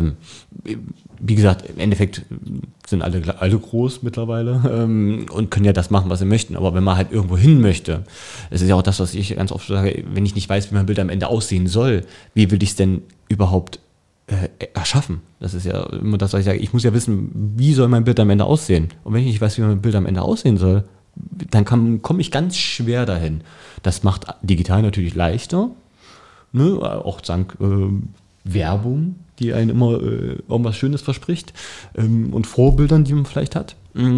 S2: wie gesagt, im Endeffekt sind alle groß mittlerweile und können ja das machen, was sie möchten. Aber wenn man halt irgendwo hin möchte, das ist ja auch das, was ich ganz oft sage, wenn ich nicht weiß, wie mein Bild am Ende aussehen soll, wie will ich es denn überhaupt erschaffen? Das ist ja immer das, was ich sage. Ich muss ja wissen, wie soll mein Bild am Ende aussehen? Und wenn ich nicht weiß, wie mein Bild am Ende aussehen soll, dann komme ich ganz schwer dahin. Das macht digital natürlich leichter, ne? Auch dank Werbung, die einen immer irgendwas Schönes verspricht und Vorbildern, die man vielleicht hat.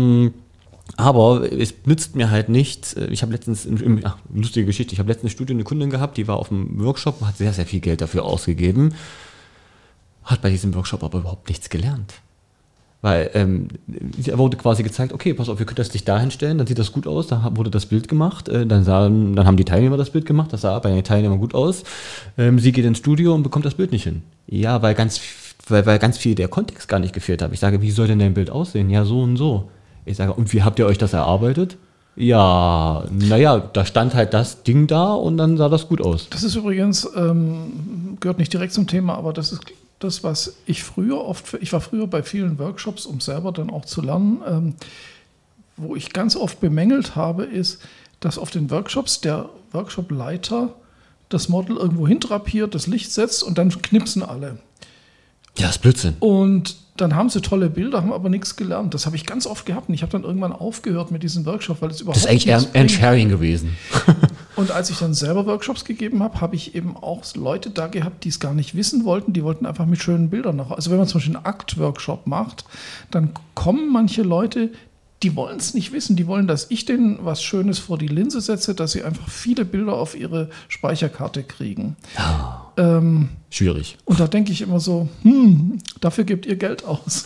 S2: Aber es nützt mir halt nichts. Ich habe letztens, lustige Geschichte, ich habe letztens eine Kundin gehabt, die war auf einem Workshop und hat sehr, sehr viel Geld dafür ausgegeben, hat bei diesem Workshop aber überhaupt nichts gelernt. Weil er wurde quasi gezeigt, okay, pass auf, wir können das dich dahin stellen, dann sieht das gut aus, da wurde das Bild gemacht, dann haben die Teilnehmer das Bild gemacht, das sah bei den Teilnehmern gut aus. Sie geht ins Studio und bekommt das Bild nicht hin. Ja, weil ganz viel der Kontext gar nicht gefehlt hat. Ich sage, wie soll denn dein Bild aussehen? Ja, so und so. Ich sage, und wie habt ihr euch das erarbeitet? Ja, naja, da stand halt das Ding da und dann sah das gut aus.
S1: Das ist übrigens, gehört nicht direkt zum Thema, aber das ist das, was ich war früher bei vielen Workshops, um selber dann auch zu lernen, wo ich ganz oft bemängelt habe, ist, dass auf den Workshops der Workshopleiter das Model irgendwo hintrapiert, das Licht setzt und dann knipsen alle.
S2: Ja, das ist Blödsinn.
S1: Und dann haben sie tolle Bilder, haben aber nichts gelernt. Das habe ich ganz oft gehabt und ich habe dann irgendwann aufgehört mit diesem Workshop, weil es überhaupt
S2: nichts bringt. Das ist eigentlich Sharing gewesen.
S1: Und als ich dann selber Workshops gegeben habe, habe ich eben auch Leute da gehabt, die es gar nicht wissen wollten. Die wollten einfach mit schönen Bildern nach. Also wenn man zum Beispiel einen Akt-Workshop macht, dann kommen manche Leute, die wollen es nicht wissen. Die wollen, dass ich denen was Schönes vor die Linse setze, dass sie einfach viele Bilder auf ihre Speicherkarte kriegen.
S2: Schwierig.
S1: Und da denke ich immer so, dafür gebt ihr Geld aus.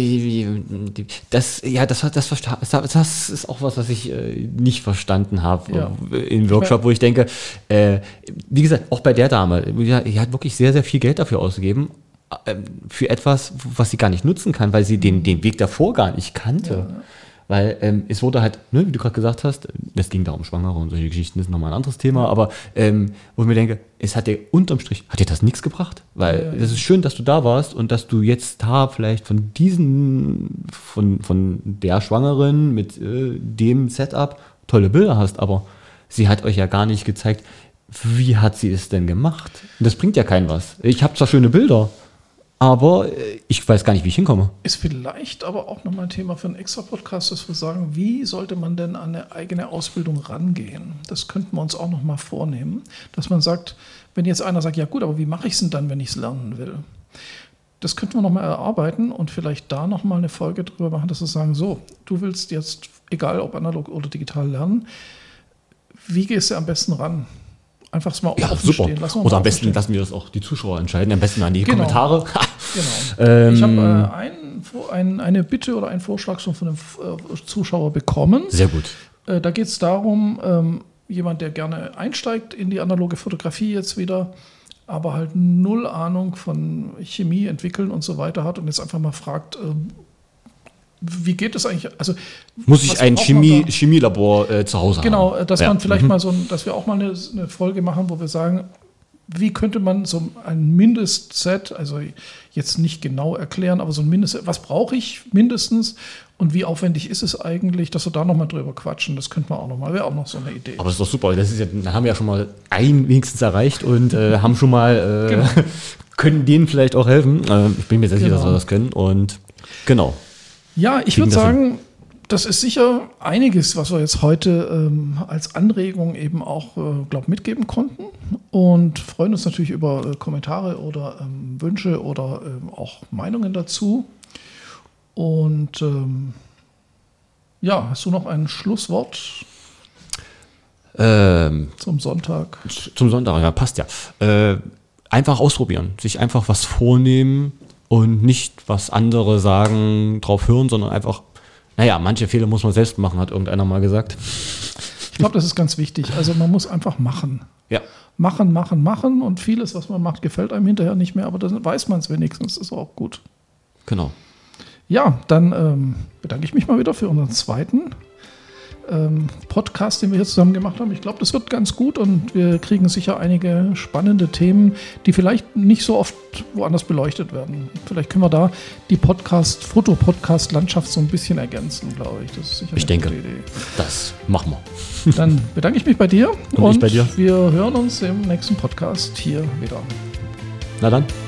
S2: Das ist auch was ich nicht verstanden habe im Workshop, wo ich denke, wie gesagt, auch bei der Dame, die hat wirklich sehr, sehr viel Geld dafür ausgegeben, für etwas, was sie gar nicht nutzen kann, weil sie den Weg davor gar nicht kannte. Ja. Weil es wurde halt, ne, wie du gerade gesagt hast, es ging da um Schwangere und solche Geschichten, das ist nochmal ein anderes Thema, aber wo ich mir denke, es hat dir unterm Strich, hat dir das nichts gebracht? Weil es ist schön, dass du da warst und dass du jetzt vielleicht von der Schwangeren mit dem Setup tolle Bilder hast, aber sie hat euch ja gar nicht gezeigt, wie hat sie es denn gemacht? Das bringt ja keinem was. Ich habe zwar schöne Bilder, aber ich weiß gar nicht, wie ich hinkomme.
S1: Ist vielleicht aber auch nochmal ein Thema für einen extra Podcast, dass wir sagen, wie sollte man denn an eine eigene Ausbildung rangehen? Das könnten wir uns auch nochmal vornehmen, dass man sagt, wenn jetzt einer sagt, ja gut, aber wie mache ich es denn dann, wenn ich es lernen will? Das könnten wir nochmal erarbeiten und vielleicht da nochmal eine Folge drüber machen, dass wir sagen, so, du willst jetzt, egal ob analog oder digital lernen, wie gehst du am besten ran? Einfach mal offen stehen.
S2: Oder am besten lassen wir das auch die Zuschauer entscheiden. Am besten an die Kommentare.
S1: Genau. Ich habe eine Bitte oder einen Vorschlag schon von einem Zuschauer bekommen.
S2: Sehr gut.
S1: Da geht es darum, jemand, der gerne einsteigt in die analoge Fotografie jetzt wieder, aber halt null Ahnung von Chemie entwickeln und so weiter hat und jetzt einfach mal fragt, wie geht es eigentlich? Also,
S2: muss ich ein Chemielabor zu Hause haben?
S1: Genau, dass man vielleicht mal dass wir auch mal eine Folge machen, wo wir sagen, wie könnte man so ein Mindestset, also jetzt nicht genau erklären, aber so ein Mindestset, was brauche ich mindestens und wie aufwendig ist es eigentlich, dass wir da nochmal drüber quatschen, das könnte man auch nochmal, wäre auch noch so eine Idee.
S2: Aber das ist doch super, da haben wir ja schon mal einen wenigstens erreicht und haben schon mal, können denen vielleicht auch helfen. Ich bin mir sehr sicher, dass wir das können und genau.
S1: Ja, ich würde sagen, das ist sicher einiges, was wir jetzt heute als Anregung eben auch, mitgeben konnten und freuen uns natürlich über Kommentare oder Wünsche oder auch Meinungen dazu. Und hast du noch ein Schlusswort zum Sonntag?
S2: Zum Sonntag, ja, passt ja. Einfach ausprobieren, sich einfach was vornehmen und nicht, was andere sagen, drauf hören, sondern einfach Naja, manche Fehler muss man selbst machen, hat irgendeiner mal gesagt.
S1: Ich glaube, das ist ganz wichtig. Also man muss einfach machen.
S2: Ja.
S1: Machen. Und vieles, was man macht, gefällt einem hinterher nicht mehr, aber dann weiß man es wenigstens. Das ist auch gut.
S2: Genau.
S1: Ja, dann bedanke ich mich mal wieder für unseren zweiten Podcast, den wir hier zusammen gemacht haben. Ich glaube, das wird ganz gut und wir kriegen sicher einige spannende Themen, die vielleicht nicht so oft woanders beleuchtet werden. Vielleicht können wir da die Fotopodcast-Landschaft so ein bisschen ergänzen, glaube ich. Das ist sicher
S2: eine gute Idee. Das machen wir.
S1: Dann bedanke ich mich bei dir
S2: und ich bei dir.
S1: Wir hören uns im nächsten Podcast hier wieder.
S2: Na dann.